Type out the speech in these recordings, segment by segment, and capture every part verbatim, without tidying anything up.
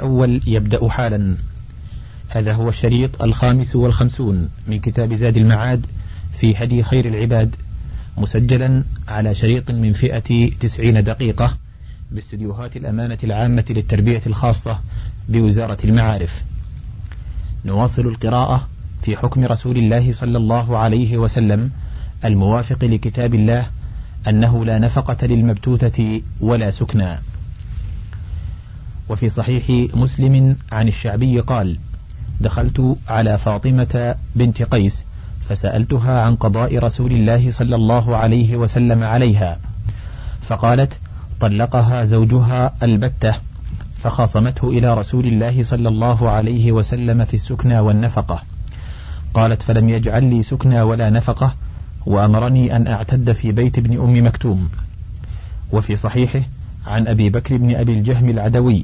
الأول يبدأ حالا. هذا هو الشريط الخامس والخمسون من كتاب زاد المعاد في هدي خير العباد، مسجلا على شريط من فئة تسعين دقيقة باستديوهات الأمانة العامة للتربية الخاصة بوزارة المعارف. نواصل القراءة في حكم رسول الله صلى الله عليه وسلم الموافق لكتاب الله أنه لا نفقة للمبتوتة ولا سكنى. وفي صحيح مسلم عن الشعبي قال: دخلت على فاطمة بنت قيس فسألتها عن قضاء رسول الله صلى الله عليه وسلم عليها، فقالت: طلقها زوجها البتة، فخاصمته إلى رسول الله صلى الله عليه وسلم في السكنى والنفقة. قالت: فلم يجعل لي سكنى ولا نفقة، وأمرني أن أعتد في بيت ابن أم مكتوم. وفي صحيحه عن أبي بكر بن أبي الجهم العدوي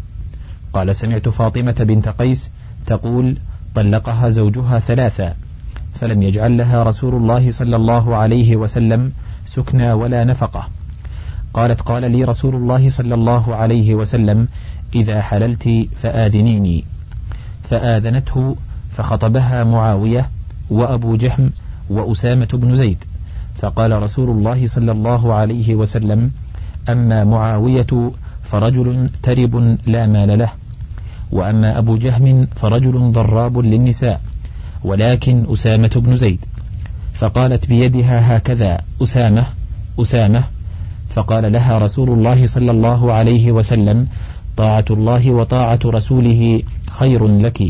قال: سمعت فاطمة بنت قيس تقول: طلقها زوجها ثلاثة، فلم يجعل لها رسول الله صلى الله عليه وسلم سكنى ولا نفقة. قالت: قال لي رسول الله صلى الله عليه وسلم: إذا حللت فآذنيني. فآذنته، فخطبها معاوية وأبو جهم وأسامة بن زيد، فقال رسول الله صلى الله عليه وسلم: أما معاوية فرجل ترب لا مال له، وأما أبو جهم فرجل ضراب للنساء، ولكن أسامة بن زيد. فقالت بيدها هكذا: أسامة أسامة. فقال لها رسول الله صلى الله عليه وسلم: طاعة الله وطاعة رسوله خير لك.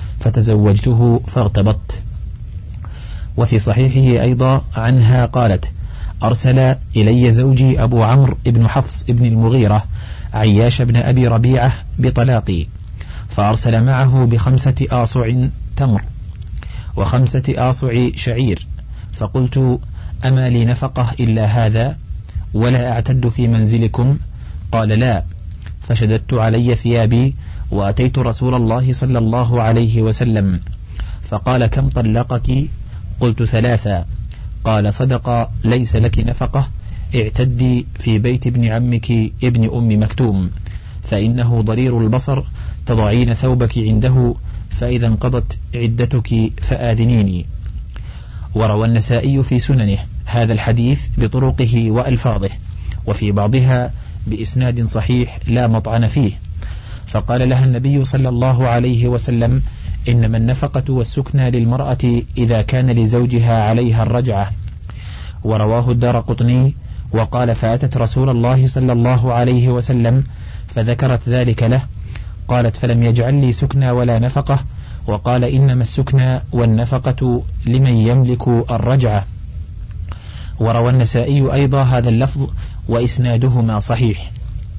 فتزوجته فارتبطت. وفي صحيحه أيضا عنها قالت: أرسل إلي زوجي أبو عمرو بن حفص بن المغيرة عياش بن أبي ربيعة بطلاقي، فأرسل معه بخمسة آصع تمر وخمسة آصع شعير، فقلت: أما لي نفقة إلا هذا ولا أعتد في منزلكم؟ قال: لا. فشددت علي ثيابي وأتيت رسول الله صلى الله عليه وسلم، فقال: كم طلقك؟ قلت: ثلاثة. قال: صدق، ليس لك نفقة، اعتدي في بيت ابن عمك ابن أم مكتوم، فإنه ضرير البصر، تضعين ثوبك عنده، فإذا انقضت عدتك فآذنيني. وروى النسائي في سننه هذا الحديث بطرقه وألفاظه، وفي بعضها بإسناد صحيح لا مطعن فيه. فقال لها النبي صلى الله عليه وسلم: إنما النفقة والسكنى للمرأة إذا كان لزوجها عليها الرجعة. ورواه الدارقطني وقال: فأتت رسول الله صلى الله عليه وسلم فذكرت ذلك له. قالت: فلم يجعل لي سكنى ولا نفقة، وقال: إنما السكنى والنفقة لمن يملك الرجعة. وروى النسائي أيضا هذا اللفظ وإسنادهما صحيح.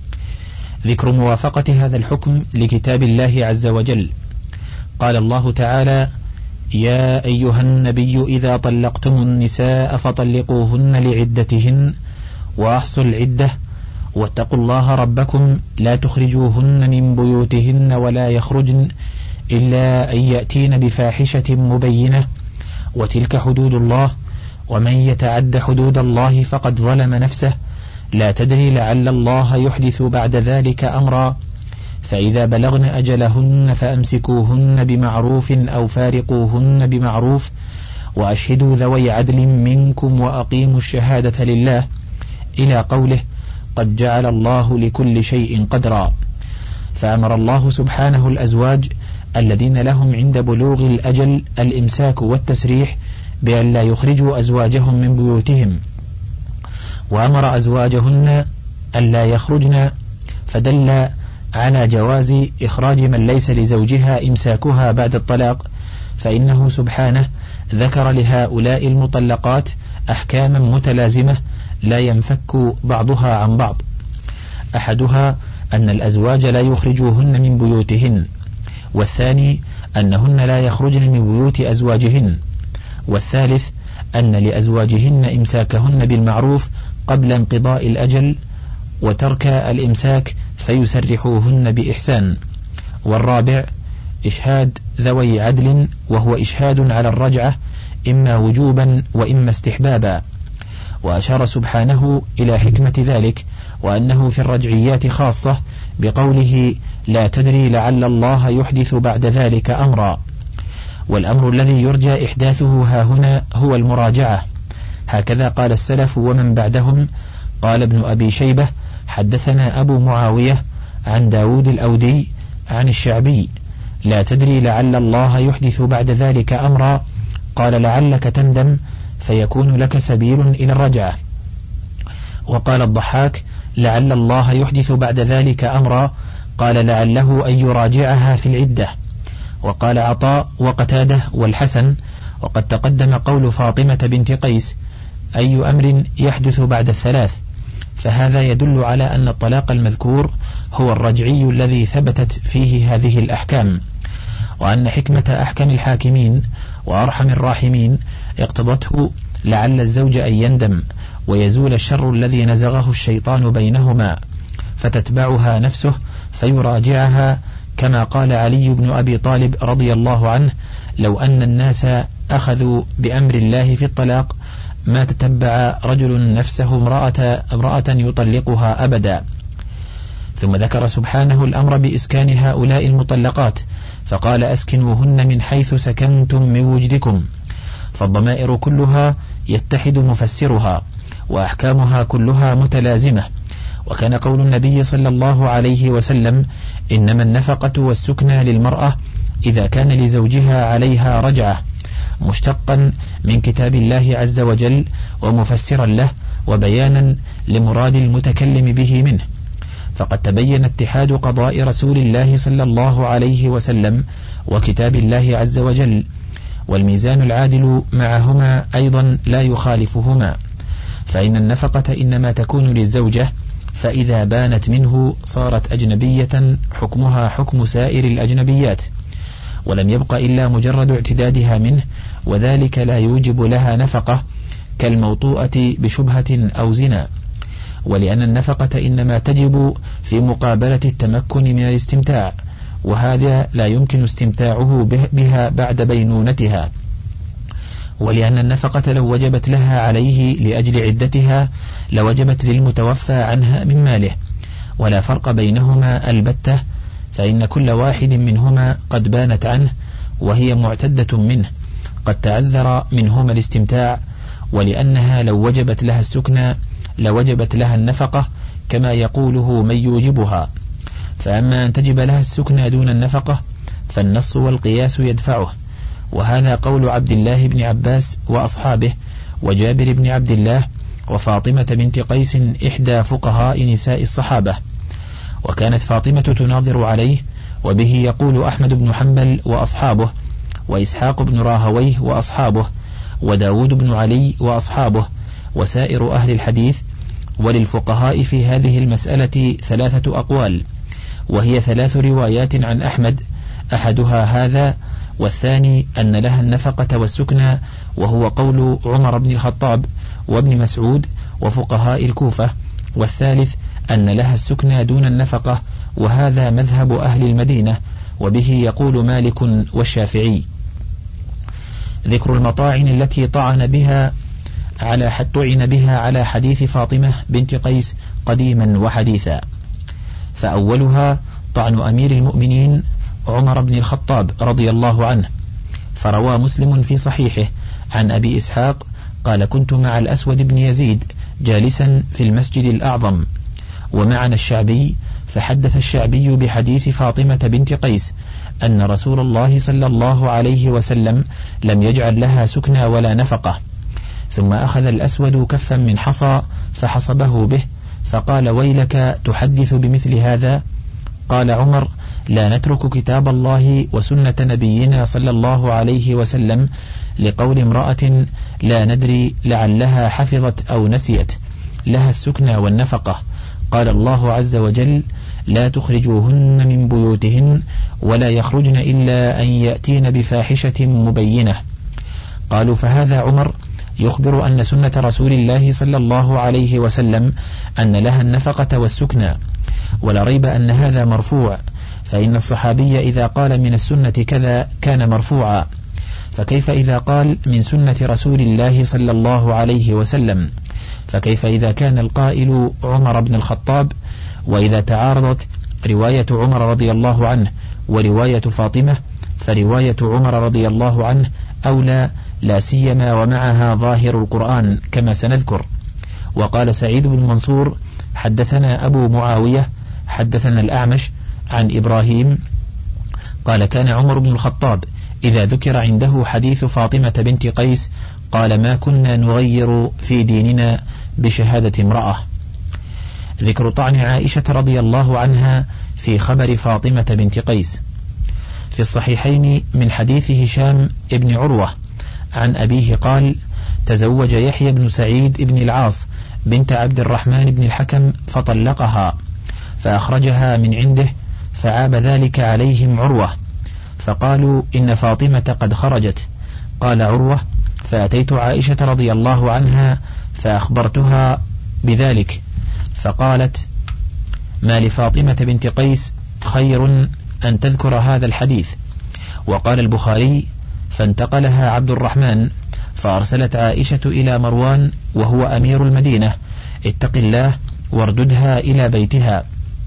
ذكر موافقة هذا الحكم لكتاب الله عز وجل. قال الله تعالى: يا أيها النبي إذا طلقتم النساء فطلقوهن لعدتهن وأحصوا العدة واتقوا الله ربكم لا تخرجوهن من بيوتهن ولا يخرجن إلا أن يأتين بفاحشة مبينة، وتلك حدود الله، ومن يتعد حدود الله فقد ظلم نفسه، لا تدري لعل الله يحدث بعد ذلك أمرا، فإذا بلغن أجلهن فأمسكوهن بمعروف أو فارقوهن بمعروف، وأشهدوا ذوي عدل منكم وأقيموا الشهادة لله، إلى قوله: قد جعل الله لكل شيء قدرا. فأمر الله سبحانه الأزواج الذين لهم عند بلوغ الأجل الإمساك والتسريح بأن لا يخرجوا أزواجهم من بيوتهم، وأمر أزواجهن أن لا يخرجن، فدل على جواز إخراج من ليس لزوجها إمساكها بعد الطلاق، فإنه سبحانه ذكر لهؤلاء المطلقات أحكاما متلازمة لا ينفك بعضها عن بعض. أحدها أن الأزواج لا يخرجوهن من بيوتهن، والثاني أنهن لا يخرجن من بيوت أزواجهن، والثالث أن لأزواجهن إمساكهن بالمعروف قبل انقضاء الأجل وترك الإمساك فيسرحوهن بإحسان، والرابع إشهاد ذوي عدل، وهو إشهاد على الرجعة إما وجوبا وإما استحبابا. وأشار سبحانه إلى حكمة ذلك، وأنه في الرجعيات خاصة بقوله: لا تدري لعل الله يحدث بعد ذلك أمرا. والأمر الذي يرجى إحداثه ها هنا هو المراجعة، هكذا قال السلف ومن بعدهم. قال ابن أبي شيبة حدثنا أبو معاوية عن داود الأودي عن الشعبي: لا تدري لعل الله يحدث بعد ذلك أمرا، قال لعلك تندم فيكون لك سبيل إلى الرجعة. وقال الضحاك: لعل الله يحدث بعد ذلك أمرا، قال لعله أن يراجعها في العدة. وقال عطاء وقتاده والحسن: وقد تقدم قول فاطمة بنت قيس: أي أمر يحدث بعد الثلاث، فهذا يدل على أن الطلاق المذكور هو الرجعي الذي ثبتت فيه هذه الأحكام، وأن حكمة أحكم الحاكمين وأرحم الراحمين اقتضته لعل الزوج أن يندم ويزول الشر الذي نزغه الشيطان بينهما، فتتبعها نفسه فيراجعها، كما قال علي بن أبي طالب رضي الله عنه: لو أن الناس أخذوا بأمر الله في الطلاق ما تتبع رجل نفسه امرأة, امرأة يطلقها أبدا. ثم ذكر سبحانه الأمر بإسكان هؤلاء المطلقات، فقال: أسكنوهن من حيث سكنتم من وجدكم، فالضمائر كلها يتحد مفسرها وأحكامها كلها متلازمة. وكان قول النبي صلى الله عليه وسلم: إنما النفقة والسكنى للمرأة إذا كان لزوجها عليها رجعة، مشتقا من كتاب الله عز وجل ومفسرا له وبيانا لمراد المتكلم به منه. فقد تبين اتحاد قضاء رسول الله صلى الله عليه وسلم وكتاب الله عز وجل، والميزان العادل معهما أيضا لا يخالفهما، فإن النفقة إنما تكون للزوجة، فإذا بانت منه صارت أجنبية حكمها حكم سائر الأجنبيات، ولم يبق إلا مجرد اعتدادها منه، وذلك لا يوجب لها نفقة كالموطوءة بشبهة أو زنا. ولأن النفقة إنما تجب في مقابلة التمكن من الاستمتاع، وهذا لا يمكن استمتاعه بها بعد بينونتها. ولأن النفقة لو وجبت لها عليه لأجل عدتها لوجبت للمتوفى عنها من ماله، ولا فرق بينهما البتة، فإن كل واحد منهما قد بانت عنه وهي معتدة منه، قد تعذر منهما الاستمتاع. ولأنها لو وجبت لها السكنى لوجبت لها النفقة كما يقوله من يوجبها. فأما أن تجب لها السكنى دون النفقة فالنص والقياس يدفعه، وهذا قول عبد الله بن عباس وأصحابه وجابر بن عبد الله وفاطمة بنت قيس إحدى فقهاء نساء الصحابة. وكانت فاطمة تناظر عليه، وبه يقول أحمد بن حنبل وأصحابه، وإسحاق بن راهويه وأصحابه، وداود بن علي وأصحابه، وسائر أهل الحديث. وللفقهاء في هذه المسألة ثلاثة أقوال، وهي ثلاث روايات عن أحمد، أحدها هذا، والثاني أن لها النفقة والسكنى، وهو قول عمر بن الخطاب وابن مسعود وفقهاء الكوفة، والثالث أن لها السكنى دون النفقة، وهذا مذهب أهل المدينة، وبه يقول مالك والشافعي. ذكر المطاعن التي طعن بها على طعن بها على حديث فاطمة بنت قيس قديما وحديثا. فأولها طعن أمير المؤمنين عمر بن الخطاب رضي الله عنه، فروى مسلم في صحيحه عن أبي إسحاق قال: كنت مع الأسود بن يزيد جالسا في المسجد الأعظم ومعنا الشعبي، فحدث الشعبي بحديث فاطمة بنت قيس أن رسول الله صلى الله عليه وسلم لم يجعل لها سكنى ولا نفقة. ثم أخذ الأسود كفا من حصى فحصبه به، فقال: ويلك تحدث بمثل هذا؟ قال عمر: لا نترك كتاب الله وسنة نبينا صلى الله عليه وسلم لقول امرأة لا ندري لعلها حفظت أو نسيت لها السكنى والنفقة. قال الله عز وجل: لا تخرجوهن من بيوتهن ولا يخرجن إلا أن يأتين بفاحشة مبينة. قالوا: فهذا عمر يخبر أن سنة رسول الله صلى الله عليه وسلم أن لها النفقة والسكنى، ولا ريب أن هذا مرفوع، فإن الصحابي إذا قال من السنة كذا كان مرفوعا، فكيف إذا قال من سنة رسول الله صلى الله عليه وسلم؟ فكيف إذا كان القائل عمر بن الخطاب؟ وإذا تعارضت رواية عمر رضي الله عنه ورواية فاطمة، فرواية عمر رضي الله عنه أولى، لا سيما ومعها ظاهر القرآن كما سنذكر. وقال سعيد بن منصور حدثنا أبو معاوية حدثنا الأعمش عن إبراهيم قال كان عمر بن الخطاب إذا ذكر عنده حديث فاطمة بنت قيس قال ما كنا نغير في ديننا بشهادة امرأة. ذكر طعن عائشة رضي الله عنها في خبر فاطمة بنت قيس. في الصحيحين من حديث هشام ابن عروة عن أبيه قال تزوج يحيى بن سعيد بن العاص بنت عبد الرحمن بن الحكم فطلقها فأخرجها من عنده، فعاب ذلك عليهم عروة فقالوا إن فاطمة قد خرجت. قال عروة فأتيت عائشة رضي الله عنها فأخبرتها بذلك فقالت ما لفاطمة بنت قيس خير أن تذكر هذا الحديث. وقال البخاري فانتقلها عبد الرحمن فأرسلت عائشة إلى مروان وهو أمير المدينة اتق الله وارددها إلى بيتها.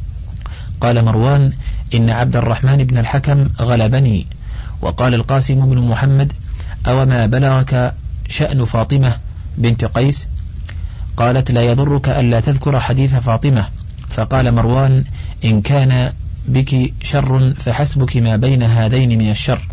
قال مروان إن عبد الرحمن بن الحكم غلبني. وقال القاسم بن محمد أو ما بلغك شأن فاطمة بنت قيس؟ قالت لا يضرك ألا تذكر حديث فاطمة. فقال مروان إن كان بك شر فحسبك ما بين هذين من الشر.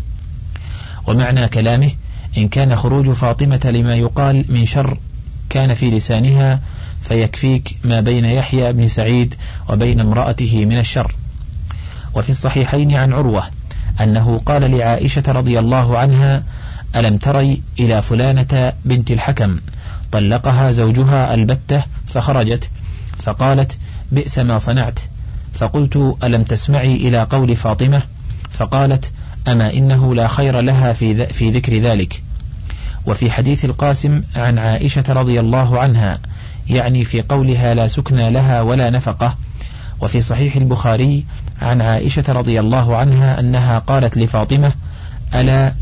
ومعنى كلامه إن كان خروج فاطمة لما يقال من شر كان في لسانها فيكفيك ما بين يحيى بن سعيد وبين امرأته من الشر. وفي الصحيحين عن عروة أنه قال لعائشة رضي الله عنها ألم تري إلى فلانة بنت الحكم طلقها زوجها البتة فخرجت؟ فقالت بئس ما صنعت. فقلت ألم تسمعي إلى قول فاطمة؟ فقالت أما إنه لا خير لها في, في ذكر ذلك. وفي حديث القاسم عن عائشة رضي الله عنها يعني في قولها لا سكنى لها ولا نفقة. وفي صحيح البخاري عن عائشة رضي الله عنها أنها قالت لفاطمة ألا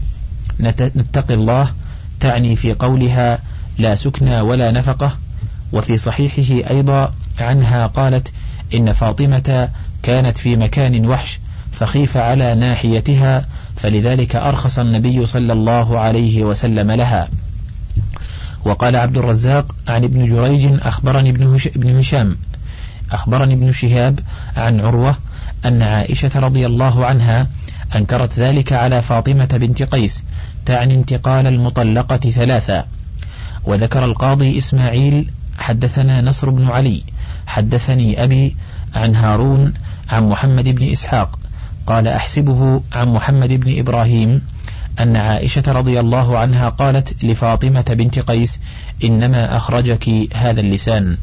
نتقي الله، تعني في قولها لا سكنى ولا نفقة. وفي صحيحه أيضا عنها قالت إن فاطمة كانت في مكان وحش فخيف على ناحيتها فلذلك أرخص النبي صلى الله عليه وسلم لها. وقال عبد الرزاق عن ابن جريج أخبرني ابن هشام أخبرني ابن شهاب عن عروة أن عائشة رضي الله عنها أنكرت ذلك على فاطمة بنت قيس، تعني انتقال المطلقة ثلاثة. وذكر القاضي إسماعيل حدثنا نصر بن علي حدثني أبي عن هارون عن محمد بن إسحاق قال أحسبه عن محمد بن إبراهيم أن عائشة رضي الله عنها قالت لفاطمة بنت قيس إنما أخرجك هذا اللسان.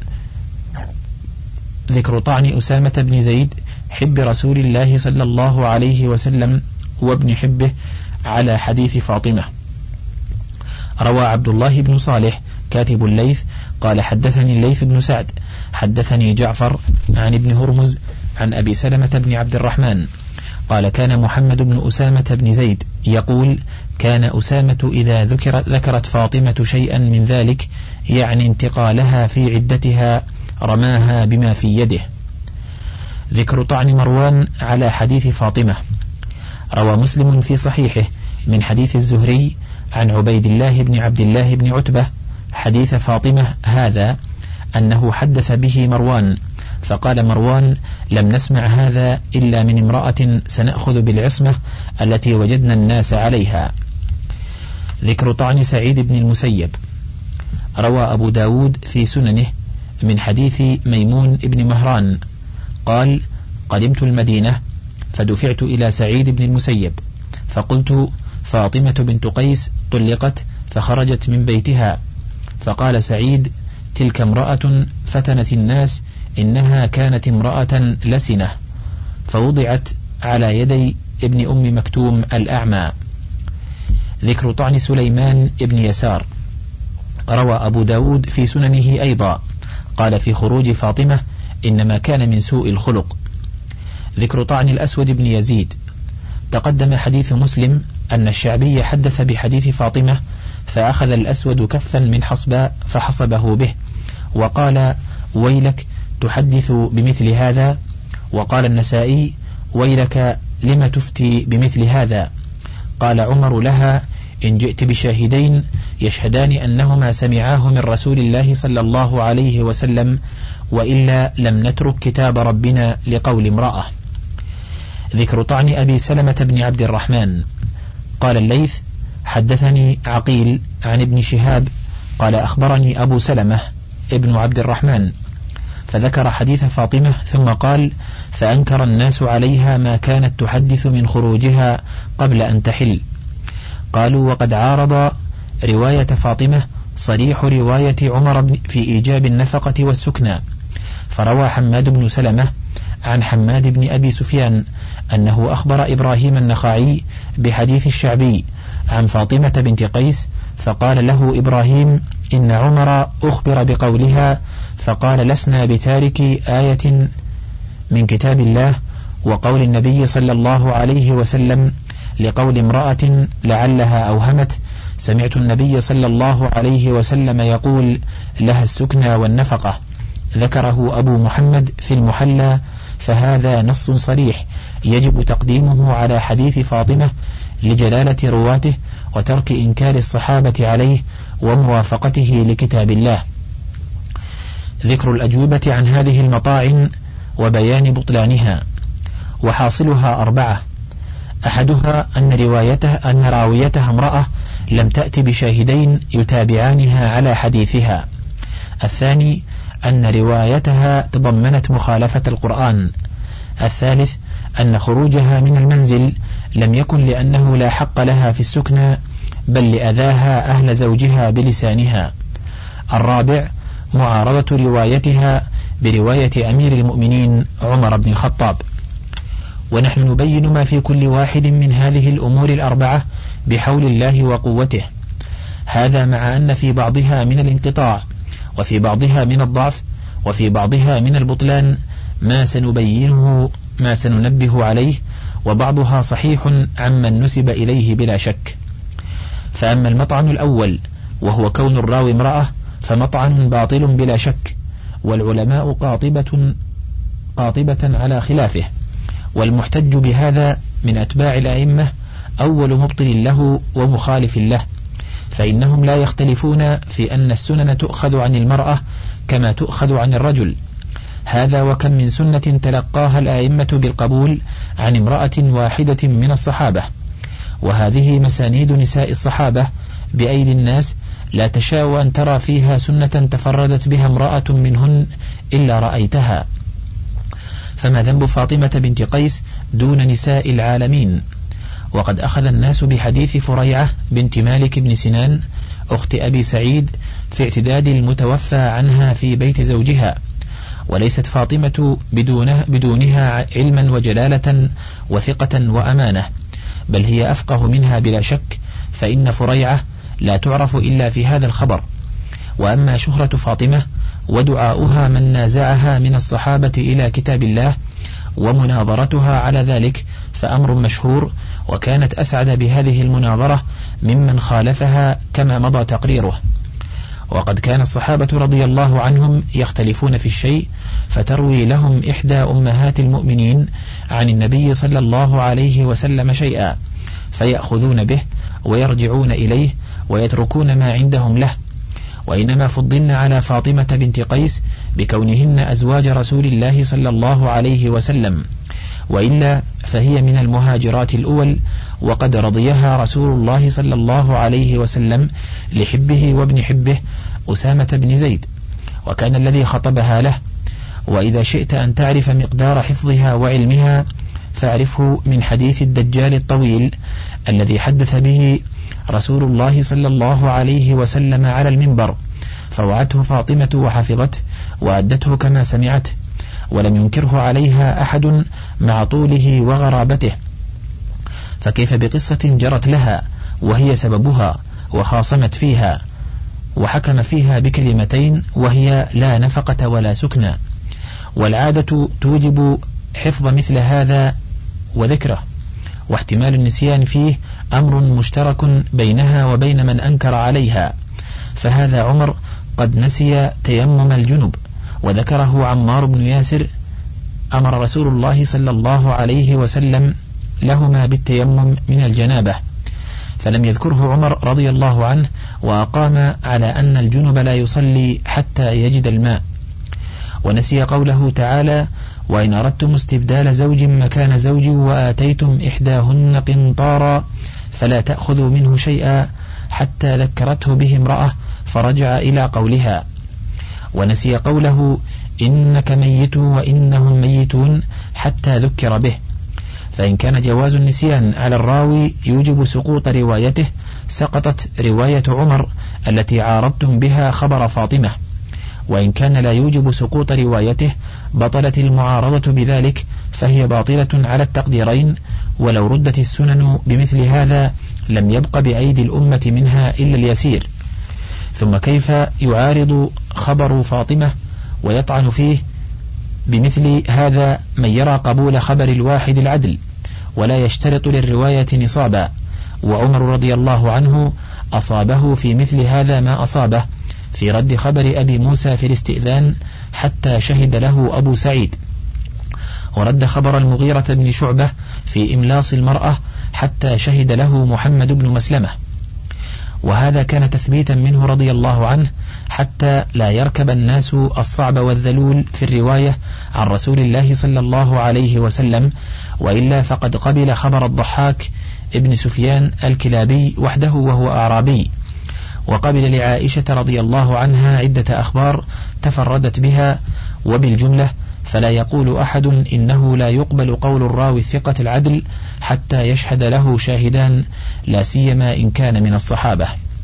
ذكر طعن أسامة بن زيد حب رسول الله صلى الله عليه وسلم وابن حبه على حديث فاطمة. روى عبد الله بن صالح كاتب الليث قال حدثني الليث بن سعد حدثني جعفر عن ابن هرمز عن أبي سلمة بن عبد الرحمن قال كان محمد بن أسامة بن زيد يقول كان أسامة إذا ذكر ذكرت فاطمة شيئا من ذلك يعني انتقالها في عدتها رماها بما في يده. ذكر طعن مروان على حديث فاطمة. روى مسلم في صحيحه من حديث الزهري عن عبيد الله بن عبد الله بن عتبة حديث فاطمة هذا أنه حدث به مروان فقال مروان لم نسمع هذا إلا من امرأة سنأخذ بالعصمة التي وجدنا الناس عليها. ذكر طعن سعيد بن المسيب. روى أبو داود في سننه من حديث ميمون بن مهران قال قدمت المدينة فدفعت إلى سعيد بن المسيب فقلت فاطمة بنت قيس طلقت فخرجت من بيتها، فقال سعيد تلك امرأة فتنت الناس إنها كانت امرأة لسنة فوضعت على يدي ابن أم مكتوم الأعمى. ذكر طعن سليمان بن يسار. روى أبو داود في سننه أيضا قال في خروج فاطمة إنما كان من سوء الخلق. ذكر طعن الأسود بن يزيد. تقدم حديث مسلم أن الشعبي حدث بحديث فاطمة فأخذ الأسود كفا من حصباء فحصبه به وقال ويلك تحدث بمثل هذا، وقال النسائي: ويلك لم تفتي بمثل هذا؟ قال عمر لها: إن جئت بشاهدين يشهدان أنهما سمعاه من رسول الله صلى الله عليه وسلم، وإلا لم نترك كتاب ربنا لقول امرأة. ذكر طعن أبي سلمة بن عبد الرحمن. قال الليث: حدثني عقيل عن ابن شهاب قال أخبرني أبو سلمة ابن عبد الرحمن، فذكر حديث فاطمة ثم قال: فأنكر الناس عليها ما كانت تحدث من خروجها قبل أن تحل. قالوا: وقد عارض رواية فاطمة صريح رواية عمر في إيجاب النفقة والسكنى، فروى حماد بن سلمة عن حماد بن أبي سفيان أنه أخبر إبراهيم النخعي بحديث الشعبي عن فاطمة بنت قيس، فقال له إبراهيم: إن عمر أخبر بقولها فقال: لسنا بتارك آية من كتاب الله، وقول النبي صلى الله عليه وسلم لقول امرأة لعلها أوهمت: سمعت النبي صلى الله عليه وسلم يقول لها السكنى والنفقة. ذكره أبو محمد في المحلى، فهذا نص صريح يجب تقديمه على حديث فاطمة لجلالة رواته وترك إنكار الصحابة عليه وموافقته لكتاب الله. ذكر الأجوبة عن هذه المطاعن وبيان بطلانها. وحاصلها أربعة: أحدها أن روايته أن راويتها امرأة لم تأت بشاهدين يتابعانها على حديثها. الثاني أن روايتها تضمنت مخالفة القرآن. الثالث أن خروجها من المنزل لم يكن لأنه لا حق لها في السكنى، بل لأذاها أهل زوجها بلسانها. الرابع معارضة روايتها برواية أمير المؤمنين عمر بن الخطاب. ونحن نبين ما في كل واحد من هذه الأمور الأربعة بحول الله وقوته، هذا مع أن في بعضها من الانقطاع، وفي بعضها من الضعف، وفي بعضها من البطلان ما سنبينه ما سننبه عليه، وبعضها صحيح عمن نسب إليه بلا شك. فأما المطعن الأول وهو كون الراوي امرأة فمطعن باطل بلا شك، والعلماء قاطبة قاطبة على خلافه، والمحتج بهذا من أتباع الأئمة أول مبطل له ومخالف له، فإنهم لا يختلفون في أن السنن تؤخذ عن المرأة كما تؤخذ عن الرجل. هذا وكم من سنة تلقاها الأئمة بالقبول عن امرأة واحدة من الصحابة، وهذه مسانيد نساء الصحابة بأيدي الناس لا تشاء أن ترى فيها سنة تفردت بها امرأة منهن إلا رأيتها. فما ذنب فاطمة بنت قيس دون نساء العالمين؟ وقد أخذ الناس بحديث فريعة بنت مالك بن سنان أخت أبي سعيد في اعتداد المتوفى عنها في بيت زوجها، وليست فاطمة بدونه بدونها علما وجلالة وثقة وأمانة، بل هي أفقه منها بلا شك، فإن فريعة لا تعرف إلا في هذا الخبر. وأما شهرة فاطمة ودعاؤها من نازعها من الصحابة إلى كتاب الله ومناظرتها على ذلك فأمر مشهور، وكانت أسعد بهذه المناظرة ممن خالفها كما مضى تقريره. وقد كان الصحابة رضي الله عنهم يختلفون في الشيء، فتروي لهم إحدى أمهات المؤمنين عن النبي صلى الله عليه وسلم شيئا فيأخذون به ويرجعون إليه ويتركون ما عندهم له، وإنما فضلن على فاطمة بنت قيس بكونهن أزواج رسول الله صلى الله عليه وسلم، وإلا فهي من المهاجرات الأول، وقد رضيها رسول الله صلى الله عليه وسلم لحبه وابن حبه أسامة بن زيد، وكان الذي خطبها له. وإذا شئت أن تعرف مقدار حفظها وعلمها فاعرفه من حديث الدجال الطويل الذي حدث به رسول الله صلى الله عليه وسلم على المنبر، فوعته فاطمة وحفظته وأدته كما سمعته، ولم ينكره عليها أحد مع طوله وغرابته، فكيف بقصة جرت لها وهي سببها وخاصمت فيها وحكم فيها بكلمتين وهي لا نفقة ولا سكنى؟ والعادة توجب حفظ مثل هذا وذكره، واحتمال النسيان فيه أمر مشترك بينها وبين من أنكر عليها، فهذا عمر قد نسي تيمم الجنب وذكره عمار بن ياسر أمر رسول الله صلى الله عليه وسلم لهما بالتيمم من الجنابة، فلم يذكره عمر رضي الله عنه، وأقام على أن الجنب لا يصلي حتى يجد الماء. ونسي قوله تعالى: وإن أردتم استبدال زوج مكان زوج وآتيتم إحداهن قنطارا فلا تأخذوا منه شيئا، حتى ذكرته به امرأة فرجع إلى قولها. ونسي قوله: إنك ميت وإنهم ميتون، حتى ذكر به. فإن كان جواز النسيان على الراوي يوجب سقوط روايته، سقطت رواية عمر التي عارضتم بها خبر فاطمة. وإن كان لا يوجب سقوط روايته بطلت المعارضة بذلك، فهي باطلة على التقديرين. ولو ردت السنن بمثل هذا لم يبق بأيدي الأمة منها إلا اليسير. ثم كيف يعارض خبر فاطمة ويطعن فيه بمثل هذا من يرى قبول خبر الواحد العدل ولا يشترط للرواية نصابا؟ وعمر رضي الله عنه أصابه في مثل هذا ما أصابه في رد خبر أبي موسى في الاستئذان حتى شهد له أبو سعيد، ورد خبر المغيرة بن شعبة في إملاص المرأة حتى شهد له محمد بن مسلمة. وهذا كان تثبيتا منه رضي الله عنه، حتى لا يركب الناس الصعب والذلول في الرواية عن رسول الله صلى الله عليه وسلم، وإلا فقد قبل خبر الضحاك ابن سفيان الكلابي وحده وهو أعرابي، وقبل لعائشة رضي الله عنها عدة أخبار تفردت بها. وبالجملة فلا يقول أحد إنه لا يقبل قول الراوي الثقة العدل حتى يشهد له شاهدان، لا سيما إن كان من الصحابة.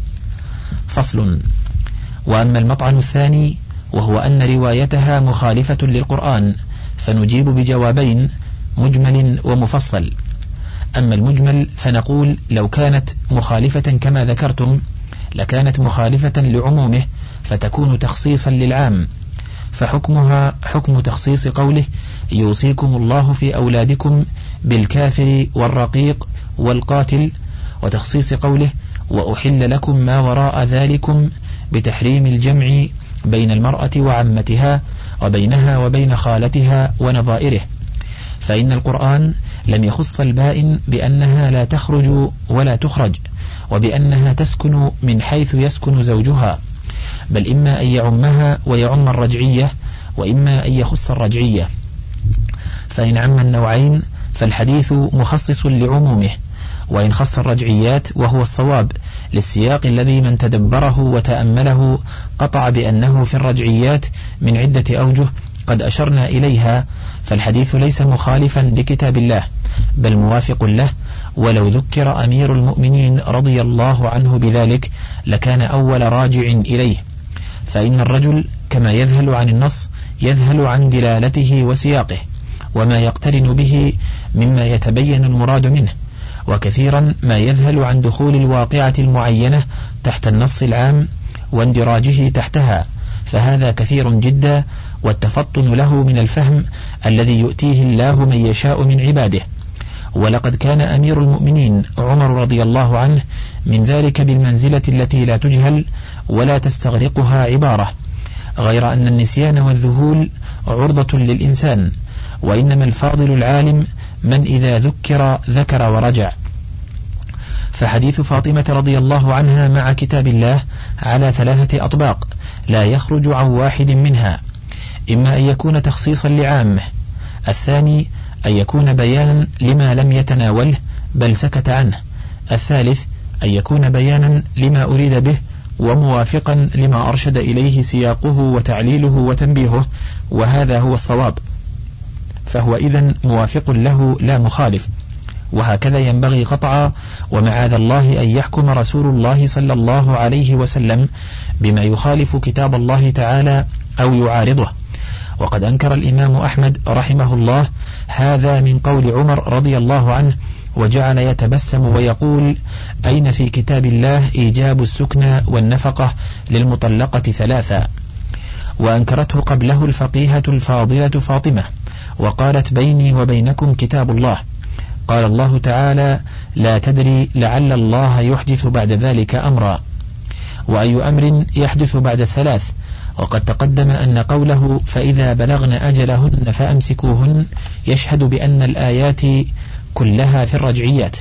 فصل. وأما المطعن الثاني وهو أن روايتها مخالفة للقرآن، فنجيب بجوابين: مجمل ومفصل. أما المجمل فنقول لو كانت مخالفة كما ذكرتم لكانت مخالفة لعمومه فتكون تخصيصا للعام، فحكمها حكم تخصيص قوله: يوصيكم الله في أولادكم بالكافر والرقيق والقاتل، وتخصيص قوله: وأحل لكم ما وراء ذلكم، بتحريم الجمع بين المرأة وعمتها وبينها وبين خالتها ونظائره. فإن القرآن لم يخص البائن بأنها لا تخرج ولا تخرج، وبأنها تسكن من حيث يسكن زوجها، بل إما أن يعمها ويعم الرجعية، وإما أن يخص الرجعية. فإن عم النوعين فالحديث مخصص لعمومه، وإن خص الرجعيات وهو الصواب للسياق الذي من تدبره وتأمله قطع بأنه في الرجعيات من عدة أوجه قد أشرنا إليها، فالحديث ليس مخالفا لكتاب الله بل موافق له. ولو ذكر أمير المؤمنين رضي الله عنه بذلك لكان أول راجع إليه، فإن الرجل كما يذهل عن النص يذهل عن دلالته وسياقه وما يقترن به مما يتبين المراد منه، وكثيرا ما يذهل عن دخول الواقعة المعينة تحت النص العام واندراجه تحتها، فهذا كثير جدا، والتفطن له من الفهم الذي يؤتيه الله من يشاء من عباده. ولقد كان أمير المؤمنين عمر رضي الله عنه من ذلك بالمنزلة التي لا تجهل ولا تستغرقها عبارة، غير أن النسيان والذهول عرضة للإنسان، وإنما الفاضل العالم من إذا ذكر ذكر ورجع. فحديث فاطمة رضي الله عنها مع كتاب الله على ثلاثة أطباق لا يخرج عن واحد منها: إما أن يكون تخصيصا لعامه، الثاني أن يكون بيانا لما لم يتناوله بل سكت عنه، الثالث أن يكون بيانا لما أريد به وموافقا لما أرشد إليه سياقه وتعليله وتنبيهه، وهذا هو الصواب، فهو إذن موافق له لا مخالف. وهكذا ينبغي قطعا، ومعاذ الله أن يحكم رسول الله صلى الله عليه وسلم بما يخالف كتاب الله تعالى أو يعارضه. وقد أنكر الإمام أحمد رحمه الله هذا من قول عمر رضي الله عنه، وجعل يتبسم ويقول: أين في كتاب الله إيجاب السكنى والنفقة للمطلقة ثلاثا؟ وأنكرته قبله الفقيهة الفاضلة فاطمة، وقالت: بيني وبينكم كتاب الله. قال الله تعالى: لا تدري لعل الله يحدث بعد ذلك أمرا. وأي أمر يحدث بعد الثلاث؟ وقد تقدم أن قوله فإذا بلغن أجلهن فأمسكوهن يشهد بأن الآيات كلها في الرجعيات.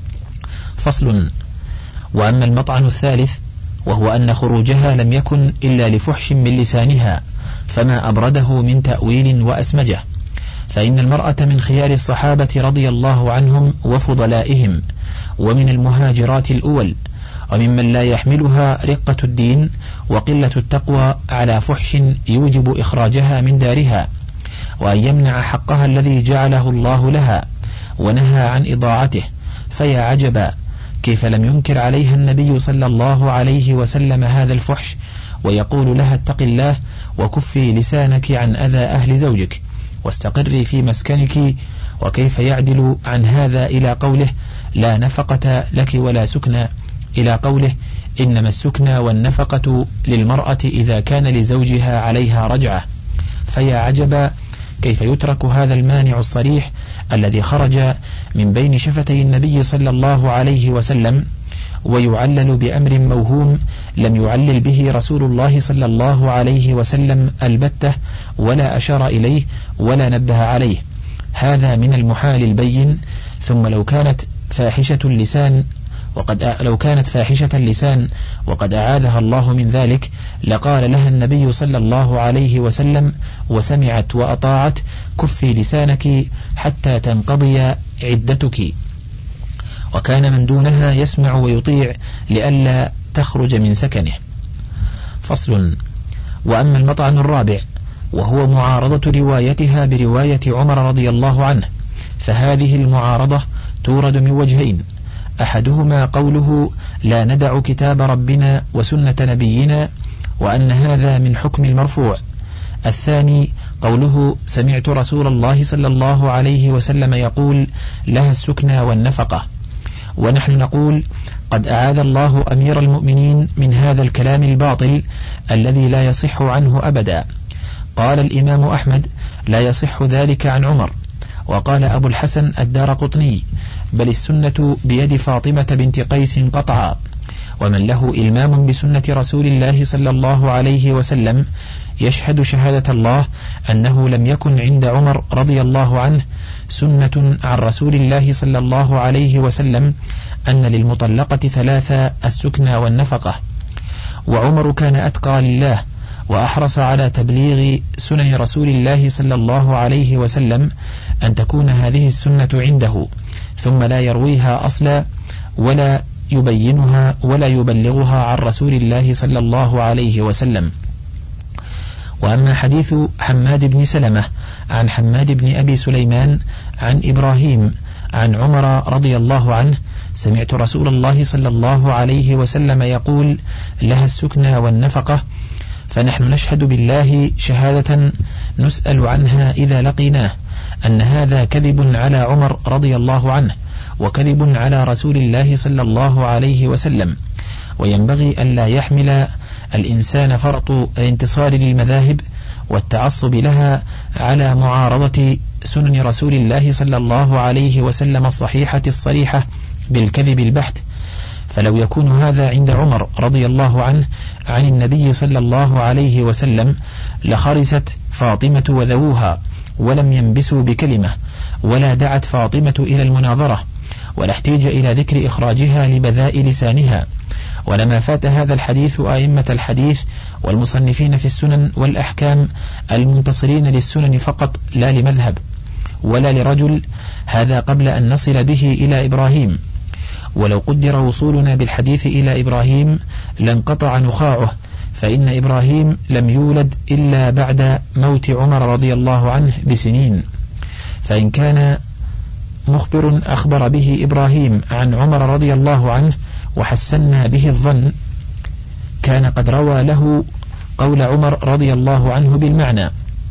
فصل. وأما المطعن الثالث وهو أن خروجها لم يكن إلا لفحش من لسانها فما أبرده من تأويل وأسمجه، فإن المرأة من خيار الصحابة رضي الله عنهم وفضلائهم ومن المهاجرات الأول، وممن لا يحملها رقة الدين وقلة التقوى على فحش يوجب إخراجها من دارها وأن يمنع حقها الذي جعله الله لها ونهى عن إضاعته. فيا عجبا كيف لم ينكر عليها النبي صلى الله عليه وسلم هذا الفحش ويقول لها اتق الله وكفي لسانك عن أذى أهل زوجك واستقري في مسكنك، وكيف يعدل عن هذا إلى قوله لا نفقة لك ولا سكنى إلى قوله إنما السكنى والنفقة للمرأة إذا كان لزوجها عليها رجعة. فيا عجبا كيف يترك هذا المانع الصريح الذي خرج من بين شفتي النبي صلى الله عليه وسلم ويعلل بأمر موهوم لم يعلل به رسول الله صلى الله عليه وسلم البتة ولا أشار إليه ولا نبه عليه. هذا من المحال البين. ثم لو كانت فاحشة اللسان وقد لو كانت فاحشة اللسان وقد أعاذها الله من ذلك لقال لها النبي صلى الله عليه وسلم وسمعت وأطاعت كفي لسانك حتى تنقضي عدتك، وكان من دونها يسمع ويطيع لئلا تخرج من سكنه. فصل. وأما المطعن الرابع وهو معارضة روايتها برواية عمر رضي الله عنه، فهذه المعارضة تورد من وجهين: أحدهما قوله لا ندع كتاب ربنا وسنة نبينا وأن هذا من حكم المرفوع. الثاني قوله سمعت رسول الله صلى الله عليه وسلم يقول لها السكنى والنفقة. ونحن نقول قد أعاذ الله أمير المؤمنين من هذا الكلام الباطل الذي لا يصح عنه أبدا. قال الإمام أحمد لا يصح ذلك عن عمر. وقال أبو الحسن الدارقطني بل السنة بيد فاطمة بنت قيس قطعا. ومن له إلمام بسنة رسول الله صلى الله عليه وسلم يشهد شهادة الله أنه لم يكن عند عمر رضي الله عنه سنة عن رسول الله صلى الله عليه وسلم أن للمطلقة ثلاثة السكنى والنفقة. وعمر كان أتقى لله وأحرص على تبليغ سنن رسول الله صلى الله عليه وسلم أن تكون هذه السنة عنده ثم لا يرويها أصلا ولا يبينها ولا يبلغها عن رسول الله صلى الله عليه وسلم. وأما حديث حماد بن سلمة عن حماد بن أبي سليمان عن إبراهيم عن عمر رضي الله عنه سمعت رسول الله صلى الله عليه وسلم يقول لها السكنى والنفقة، فنحن نشهد بالله شهادة نسأل عنها إذا لقيناه أن هذا كذب على عمر رضي الله عنه وكذب على رسول الله صلى الله عليه وسلم. وينبغي أن لا يحمل الإنسان فرط الانتصار للمذاهب والتعصب لها على معارضة سنن رسول الله صلى الله عليه وسلم الصحيحة الصريحة بالكذب البحت. فلو يكون هذا عند عمر رضي الله عنه عن النبي صلى الله عليه وسلم لخرست فاطمة وذووها ولم ينبسوا بكلمة ولا دعت فاطمة إلى المناظرة ولا احتاج إلى ذكر إخراجها لبذاء لسانها. ولما فات هذا الحديث أئمة الحديث والمصنفين في السنن والأحكام المنتصرين للسنن فقط لا لمذهب ولا لرجل، هذا قبل أن نصل به إلى إبراهيم. ولو قدر وصولنا بالحديث إلى إبراهيم لانقطع نخاعه، فإن إبراهيم لم يولد إلا بعد موت عمر رضي الله عنه بسنين. فإن كان مخبر أخبر به إبراهيم عن عمر رضي الله عنه وحسنا به الظن كان قد روى له قول عمر رضي الله عنه بالمعنى،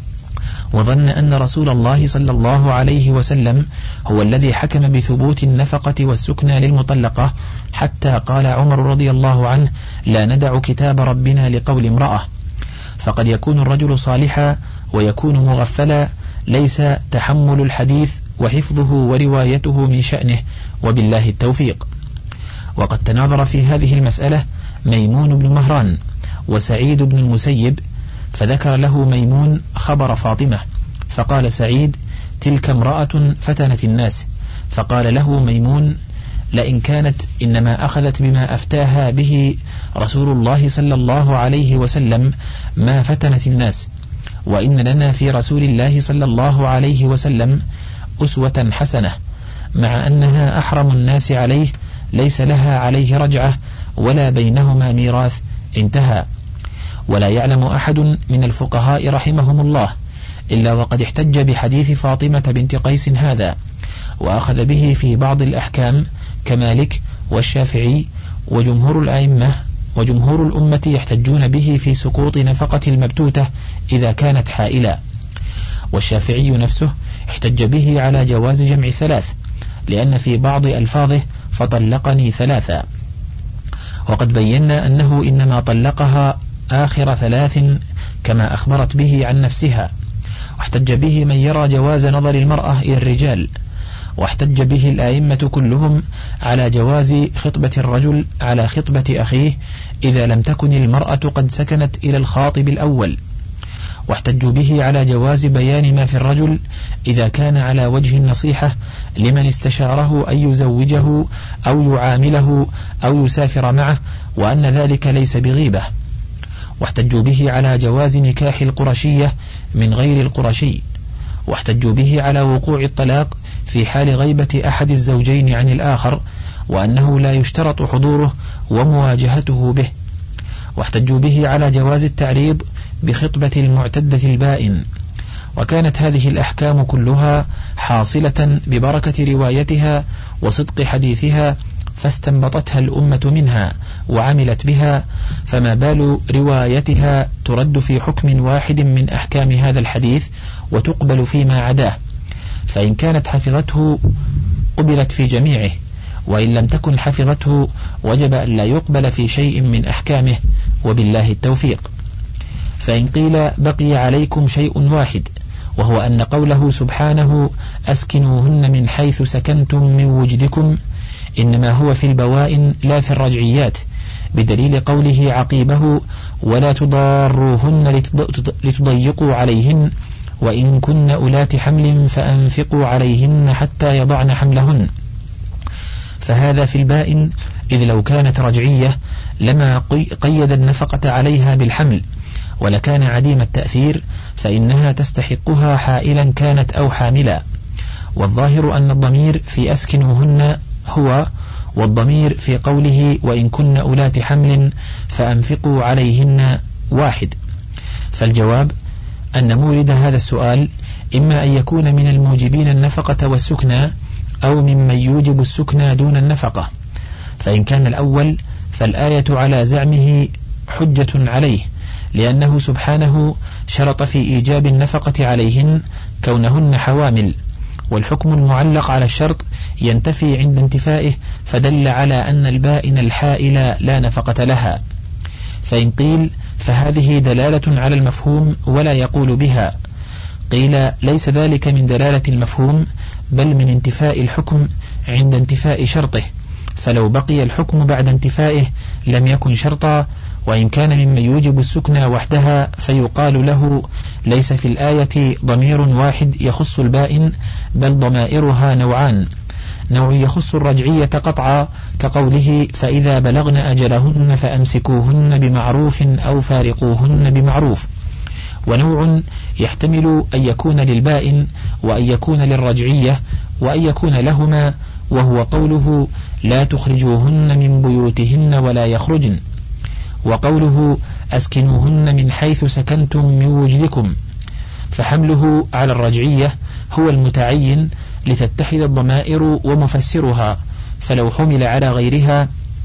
وظن أن رسول الله صلى الله عليه وسلم هو الذي حكم بثبوت النفقة والسكنى للمطلقة، حتى قال عمر رضي الله عنه لا ندع كتاب ربنا لقول امرأة. فقد يكون الرجل صالحا ويكون مغفلا، ليس تحمل الحديث وحفظه وروايته من شأنه، وبالله التوفيق. وقد تناظر في هذه المسألة ميمون بن مهران وسعيد بن المسيب فذكر له ميمون خبر فاطمة، فقال سعيد: تلك امرأة فتنت الناس. فقال له ميمون: لئن كانت إنما أخذت بما أفتاها به رسول الله صلى الله عليه وسلم ما فتنت الناس، وإن لنا في رسول الله صلى الله عليه وسلم أسوة حسنة، مع أنها أحرم الناس عليه، ليس لها عليه رجعة ولا بينهما ميراث. انتهى. ولا يعلم أحد من الفقهاء رحمهم الله إلا وقد احتج بحديث فاطمة بنت قيس هذا، وأخذ به في بعض الأحكام كمالك والشافعي وجمهور الأئمة، وجمهور الأمة يحتجون به في سقوط نفقة المبتوتة إذا كانت حائلا. والشافعي نفسه احتج به على جواز جمع ثلاث، لأن في بعض ألفاظه فطلقني ثلاثا، وقد بينا أنه إنما طلقها آخر ثلاث كما أخبرت به عن نفسها. واحتج به من يرى جواز نظر المرأة إلى الرجال، واحتج به الآئمة كلهم على جواز خطبة الرجل على خطبة أخيه إذا لم تكن المرأة قد سكنت إلى الخاطب الأول، واحتجوا به على جواز بيان ما في الرجل إذا كان على وجه النصيحة لمن استشاره أن يزوجه أو يعامله أو يسافر معه، وأن ذلك ليس بغيبة. واحتجوا به على جواز نكاح القرشية من غير القرشي، واحتجوا به على وقوع الطلاق في حال غيبة أحد الزوجين عن الآخر، وأنه لا يشترط حضوره ومواجهته به. واحتجوا به على جواز التعريض بخطبة المعتدة البائن. وكانت هذه الأحكام كلها حاصلة ببركة روايتها وصدق حديثها، فاستنبطتها الأمة منها وعملت بها، فما بال روايتها ترد في حكم واحد من أحكام هذا الحديث وتقبل فيما عداه، فإن كانت حفظته قبلت في جميعه، وإن لم تكن حفظته وجب أن لا يقبل في شيء من أحكامه، وبالله التوفيق. فإن قيل بقي عليكم شيء واحد، وهو أن قوله سبحانه أسكنوهن من حيث سكنتم من وجدكم إنما هو في البوائن لا في الرجعيات، بدليل قوله عقيبه ولا تضاروهن لتضيقوا عليهن وإن كن أولات حمل فأنفقوا عليهن حتى يضعن حملهن. فهذا في البائن، إذ لو كانت رجعية لما قيد النفقة عليها بالحمل، ولكان عديم التأثير، فإنها تستحقها حائلا كانت أو حاملا. والظاهر أن الضمير في أسكنوهن هو، والضمير في قوله وإن كن أولات حمل فأنفقوا عليهن واحد. فالجواب أن مورد هذا السؤال إما أن يكون من الموجبين النفقة والسكنى، أو ممن يوجب السكنى دون النفقة. فإن كان الأول فالآية على زعمه حجة عليه، لأنه سبحانه شرط في إيجاب النفقة عليهن كونهن حوامل، والحكم المعلق على الشرط ينتفي عند انتفائه، فدل على أن البائن الحائل لا نفقة لها. فإن قيل فهذه دلالة على المفهوم ولا يقول بها، قيل ليس ذلك من دلالة المفهوم، بل من انتفاء الحكم عند انتفاء شرطه، فلو بقي الحكم بعد انتفائه لم يكن شرطا. وإن كان ممن يوجب السكنى وحدها فيقال له ليس في الآية ضمير واحد يخص البائن، بل ضمائرها نوعان: نوع يخص الرجعية قطعا كقوله فإذا بلغن أجلهن فأمسكوهن بمعروف أو فارقوهن بمعروف، ونوع يحتمل أن يكون للبائن وأن يكون للرجعية وأن يكون لهما، وهو قوله لا تخرجوهن من بيوتهن ولا يخرجن، وقوله أسكنوهن من حيث سكنتم من وجدكم. فحمله على الرجعية هو المتعين لتتحد الضمائر ومفسرها، فلو حمل على غيرها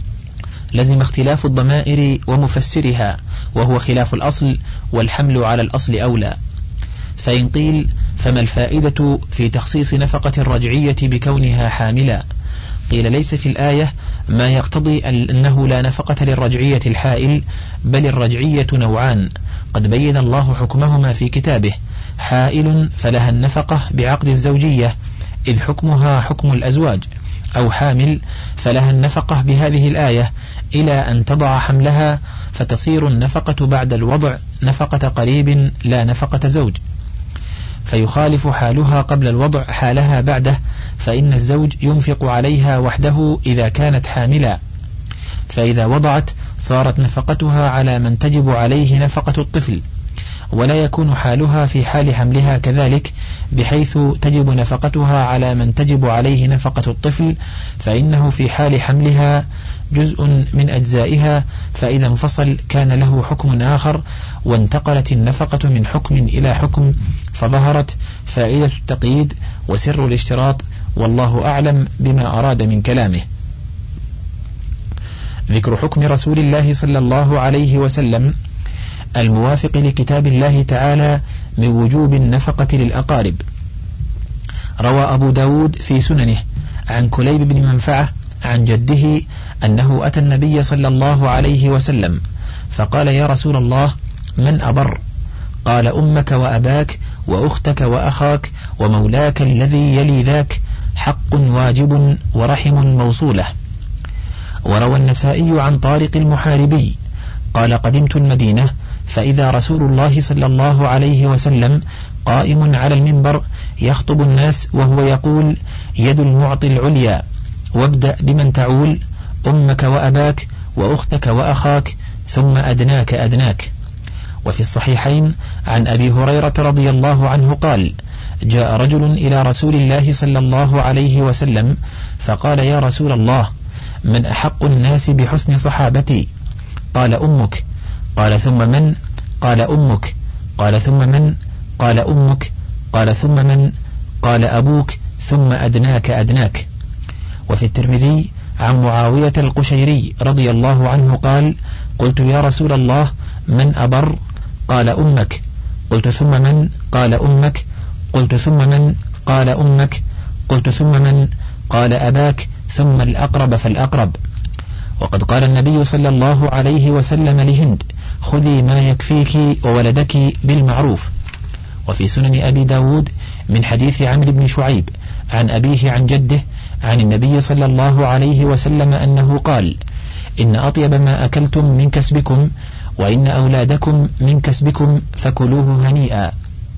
لزم اختلاف الضمائر ومفسرها، وهو خلاف الأصل، والحمل على الأصل أولى. فإن قيل فما الفائدة في تخصيص نفقة الرجعية بكونها حاملا؟ قيل ليس في الآية ما يقتضي أنه لا نفقة للرجعية الحائل، بل الرجعية نوعان قد بين الله حكمهما في كتابه: حائل فلها النفقة بعقد الزوجية إذ حكمها حكم الأزواج، أو حامل فلها النفقة بهذه الآية إلى أن تضع حملها، فتصير النفقة بعد الوضع نفقة قريب لا نفقة زوج، فيخالف حالها قبل الوضع حالها بعده، فإن الزوج ينفق عليها وحده إذا كانت حاملا، فإذا وضعت صارت نفقتها على من تجب عليه نفقة الطفل، ولا يكون حالها في حال حملها كذلك، بحيث تجب نفقتها على من تجب عليه نفقة الطفل، فإنه في حال حملها جزء من أجزائها، فإذا انفصل كان له حكم آخر، وانتقلت النفقة من حكم إلى حكم، فظهرت فائدة التقييد وسر الاشتراط، والله أعلم بما أراد من كلامه. ذكر حكم رسول الله صلى الله عليه وسلم الموافق لكتاب الله تعالى من وجوب النفقة للأقارب. روى أبو داود في سننه عن كليب بن منفعة عن جده أنه أتى النبي صلى الله عليه وسلم فقال: يا رسول الله، من أبر؟ قال: أمك وأباك وأختك وأخاك ومولاك الذي يلي ذاك، حق واجب ورحم موصولة. وروى النسائي عن طارق المحاربي قال: قدمت المدينة فإذا رسول الله صلى الله عليه وسلم قائم على المنبر يخطب الناس وهو يقول: يد المعطي العليا، وابدأ بمن تعول، أمك وأباك وأختك وأخاك ثم أدناك أدناك. وفي الصحيحين عن أبي هريرة رضي الله عنه قال: جاء رجل إلى رسول الله صلى الله عليه وسلم فقال: يا رسول الله، من أحق الناس بحسن صحابتي؟ قال: أمك. قال: ثم من؟ قال: أمك. قال: ثم من؟ قال: أمك. قال: ثم من؟ قال: أبوك، ثم أدناك أدناك. وفي الترمذي عن معاوية القشيري رضي الله عنه قال: قلت: يا رسول الله، من أبر؟ قال: أمك. قلت: ثم من؟ قال: أمك. قلت: ثم من؟ قال: أمك. قلت: ثم من؟ قال: أباك، ثم الأقرب فالأقرب. وقد قال النبي صلى الله عليه وسلم لهند: خذي ما يكفيك وولدك بالمعروف. وفي سنن أبي داود من حديث عمرو بن شعيب عن أبيه عن جده عن النبي صلى الله عليه وسلم أنه قال: إن أطيب ما أكلتم من كسبكم، وإن أولادكم من كسبكم، فكلوه هنيئا.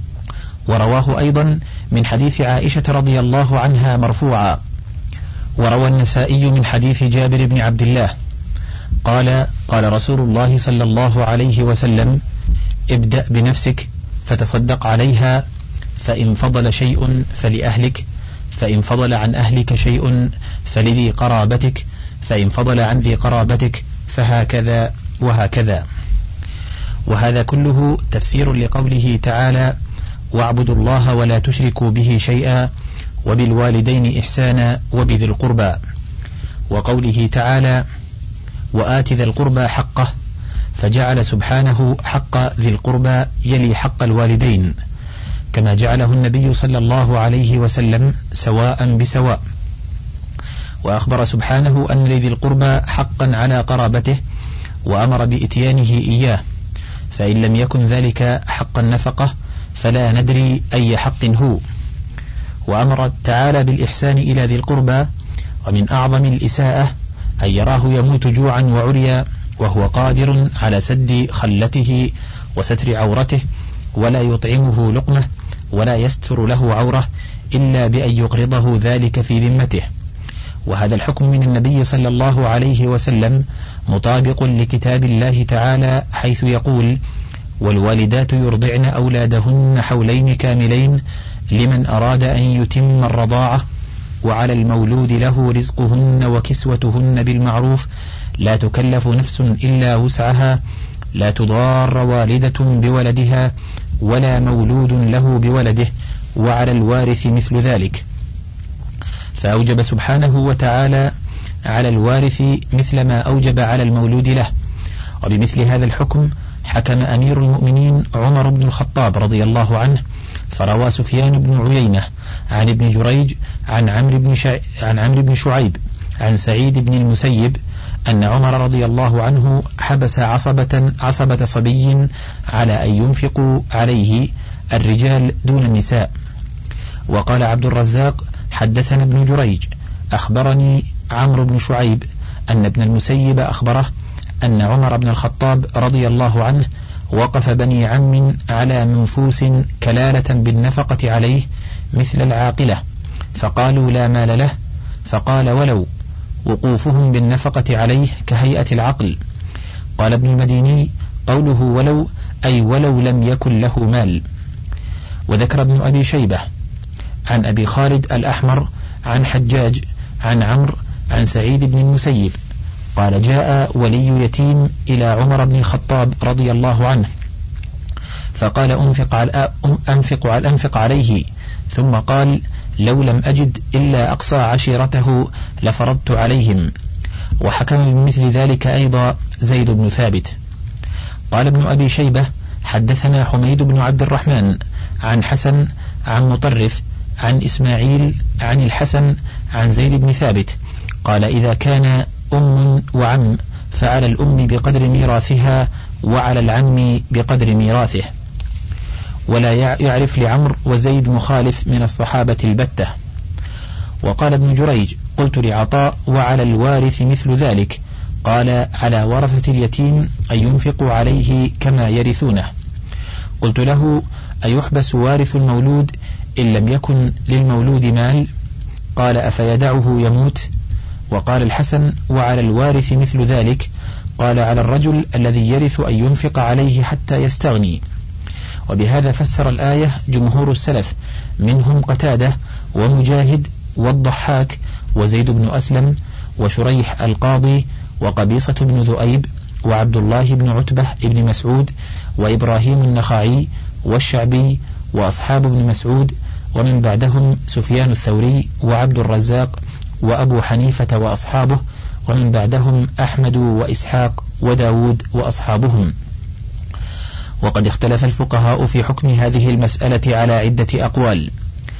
ورواه أيضا من حديث عائشة رضي الله عنها مرفوعا. وروى النسائي من حديث جابر بن عبد الله قال: قال رسول الله صلى الله عليه وسلم: ابدأ بنفسك فتصدق عليها، فإن فضل شيء فلأهلك، فإن فضل عن أهلك شيء فلذي قرابتك، فإن فضل عن ذي قرابتك، فهكذا وهكذا. وهذا كله تفسير لقوله تعالى: واعبدوا الله ولا تشركوا به شيئا، وبالوالدين إحسانا، وبذي القربى. وقوله تعالى: وآت ذا القربى حقه، فجعل سبحانه حق ذي القربى يلي حق الوالدين، كما جعله النبي صلى الله عليه وسلم سواء بسواء. وأخبر سبحانه أن لذي القربى حقا على قرابته، وأمر بإتيانه إياه، فإن لم يكن ذلك حق النفقة فلا ندري أي حق هو. وأمر تعالى بالإحسان إلى ذي القربى، ومن أعظم الإساءة أن يراه يموت جوعا وعريا وهو قادر على سد خلته وستر عورته، ولا يطعمه لقمة ولا يستر له عورة إلا بأن يقرضه ذلك في ذمته. وهذا الحكم من النبي صلى الله عليه وسلم مطابق لكتاب الله تعالى، حيث يقول: والوالدات يرضعن أولادهن حولين كاملين لمن أراد أن يتم الرضاعة، وعلى المولود له رزقهن وكسوتهن بالمعروف، لا تكلف نفس إلا وسعها، لا تضار والدة بولدها ولا مولود له بولده، وعلى الوارث مثل ذلك. فأوجب سبحانه وتعالى على الوارث مثل ما أوجب على المولود له. وبمثل هذا الحكم حكم أمير المؤمنين عمر بن الخطاب رضي الله عنه، فروى سفيان بن عيينة عن ابن جريج عن عمرو بن شع... عن عمرو بن شعيب عن سعيد بن المسيب أن عمر رضي الله عنه حبس عصبة عصبة صبي على أن ينفقوا عليه الرجال دون النساء. وقال عبد الرزاق: حدثنا ابن جريج أخبرني عمرو بن شعيب أن ابن المسيب أخبره أن عمر بن الخطاب رضي الله عنه وقف بني عم على منفوس كلالة بالنفقة عليه مثل العاقلة، فقالوا لا مال له، فقال ولو وقوفهم بالنفقة عليه كهيئة العقل. قال ابن المديني قوله ولو أي ولو لم يكن له مال. وذكر ابن أبي شيبة عن أبي خالد الأحمر عن حجاج عن عمرو عن سعيد بن المسيب قال جاء ولي يتيم إلى عمر بن الخطاب رضي الله عنه فقال أنفق, على أنفق, على أنفق عليه، ثم قال لو لم أجد إلا أقصى عشيرته لفرضت عليهم. وحكم بمثل ذلك أيضا زيد بن ثابت. قال ابن أبي شيبة حدثنا حميد بن عبد الرحمن عن حسن عن مطرف عن إسماعيل عن الحسن عن زيد بن ثابت قال إذا كان أم وعم فعلى الأم بقدر ميراثها وعلى العم بقدر ميراثه. ولا يعرف لعمر وزيد مخالف من الصحابة البتة. وقال ابن جريج قلت لعطاء وعلى الوارث مثل ذلك، قال على ورثة اليتيم أن ينفقوا عليه كما يرثونه. قلت له أيحبس وارث المولود إن لم يكن للمولود مال؟ قال أفيدعه يموت؟ وقال الحسن وعلى الوارث مثل ذلك، قال على الرجل الذي يرث أن ينفق عليه حتى يستغني. وبهذا فسر الآية جمهور السلف منهم قتادة ومجاهد والضحاك وزيد بن أسلم وشريح القاضي وقبيصة بن ذؤيب وعبد الله بن عتبة بن مسعود وإبراهيم النخعي والشعبي وأصحاب ابن مسعود، ومن بعدهم سفيان الثوري وعبد الرزاق وأبو حنيفة وأصحابه، ومن بعدهم أحمد وإسحاق وداود وأصحابهم. وقد اختلف الفقهاء في حكم هذه المسألة على عدة أقوال.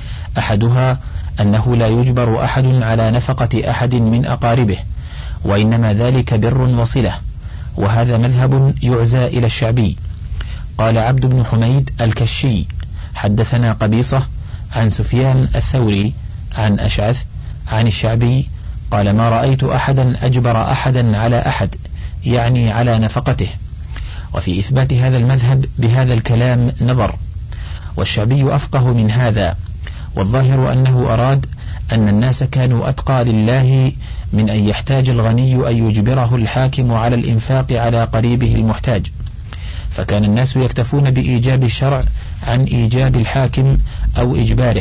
أحدها أنه لا يجبر أحد على نفقة أحد من أقاربه، وإنما ذلك بر وصلة، وهذا مذهب يعزى إلى الشعبي. قال عبد بن حميد الكشي حدثنا قبيصة عن سفيان الثوري عن أشعث عن الشعبي قال ما رأيت أحدا أجبر أحدا على أحد، يعني على نفقته. وفي إثبات هذا المذهب بهذا الكلام نظر، والشعبي أفقه من هذا، والظاهر أنه أراد أن الناس كانوا أتقى لله من أن يحتاج الغني أن يجبره الحاكم على الإنفاق على قريبه المحتاج، فكان الناس يكتفون بإيجاب الشرع عن إيجاب الحاكم أو إجباره.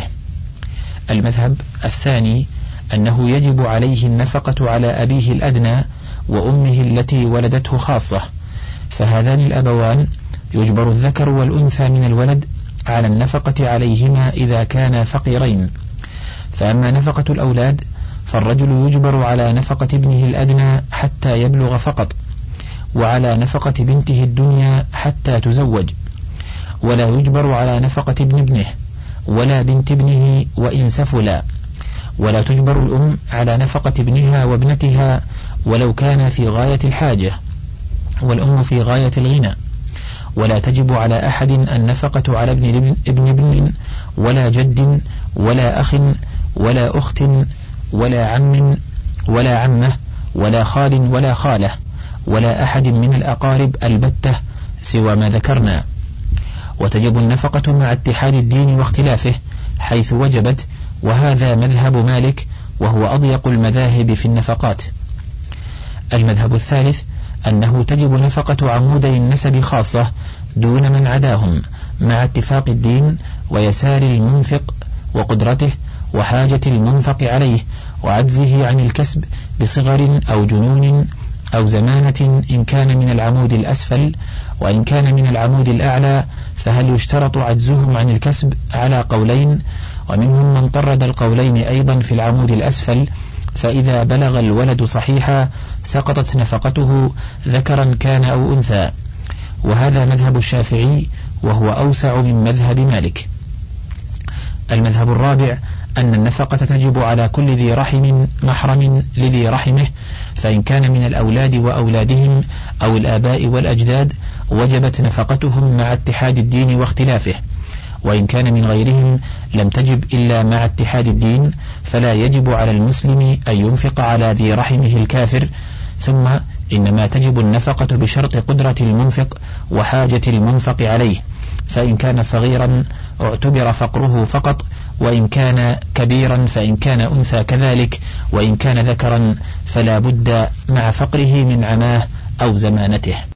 المذهب الثاني أنه يجب عليه النفقة على أبيه الأدنى وأمه التي ولدته خاصة، فهذان الأبوان يجبر الذكر والأنثى من الولد على النفقة عليهما إذا كانا فقيرين. فأما نفقة الأولاد فالرجل يجبر على نفقة ابنه الأدنى حتى يبلغ فقط، وعلى نفقة بنته الدنيا حتى تزوج، ولا يجبر على نفقة ابن ابنه ولا بنت ابنه وإن سفلا، ولا تجبر الأم على نفقة ابنها وابنتها ولو كان في غاية الحاجة والأم في غاية الغنى، ولا تجب على أحد النفقة على ابن ابن ابن ولا جد ولا أخ ولا أخت ولا عم ولا عمة ولا خال ولا خالة ولا أحد من الأقارب البتة سوى ما ذكرنا. وتجب النفقة مع اتحاد الدين واختلافه حيث وجبت، وهذا مذهب مالك وهو أضيق المذاهب في النفقات. المذهب الثالث أنه تجب نفقة عمودي النسب خاصة دون من عداهم مع اتفاق الدين ويسار المنفق وقدرته وحاجة المنفق عليه وعجزه عن الكسب بصغر أو جنون أو زمانة إن كان من العمود الأسفل، وإن كان من العمود الأعلى فهل يشترط عجزهم عن الكسب على قولين، ومنهم من طرد القولين أيضا في العمود الأسفل، فإذا بلغ الولد صحيحا سقطت نفقته ذكرا كان أو أنثى، وهذا مذهب الشافعي وهو أوسع من مذهب مالك. المذهب الرابع أن النفقة تجب على كل ذي رحم محرم لذي رحمه، فإن كان من الأولاد وأولادهم أو الآباء والأجداد وجبت نفقتهم مع اتحاد الدين واختلافه، وإن كان من غيرهم لم تجب إلا مع اتحاد الدين، فلا يجب على المسلم أن ينفق على ذي رحمه الكافر. ثم إنما تجب النفقة بشرط قدرة المنفق وحاجة المنفق عليه، فإن كان صغيرا اعتبر فقره فقط، وإن كان كبيرا فإن كان أنثى كذلك، وإن كان ذكرا فلا بد مع فقره من عماه أو زمانته.